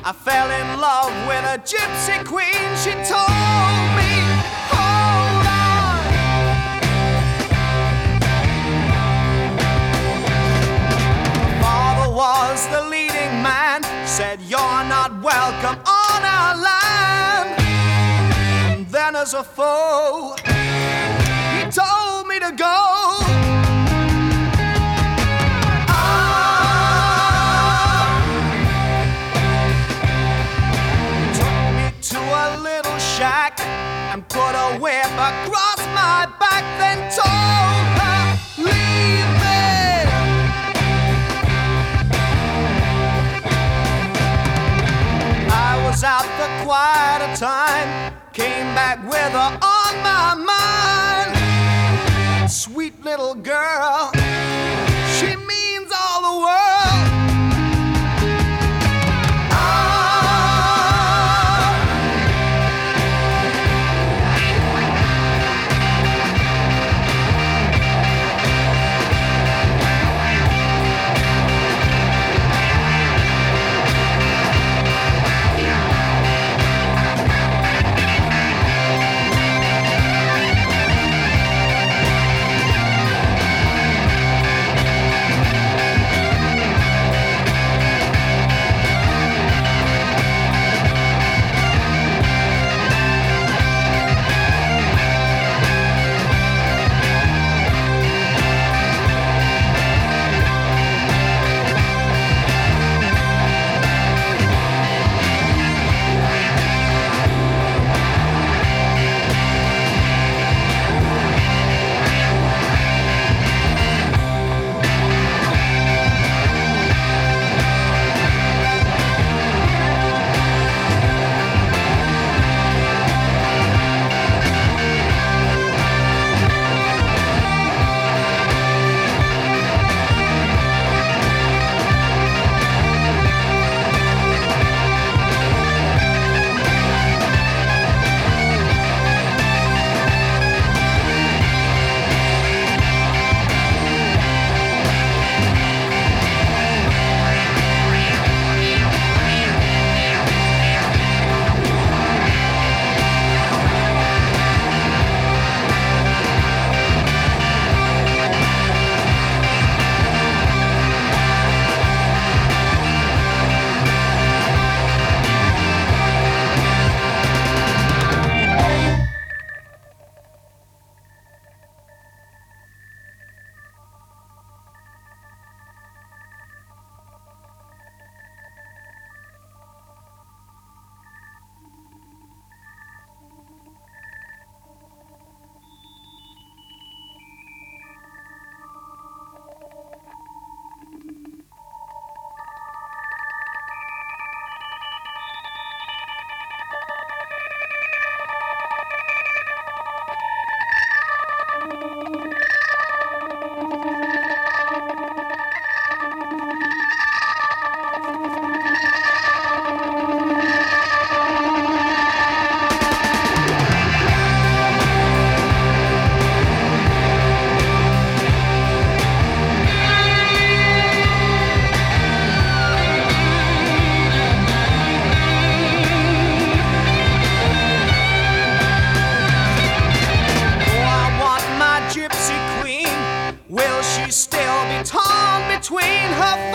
I fell in love with a gypsy queen. She told me, hold on. Father was the leading man, said you're not welcome on our land. And then as a foe, he told me to go. And put a whip across my back, then told her, leave me. I was out for quite a time, came back with her on my mind. Sweet little girl, she means all the world. Will she still be torn between her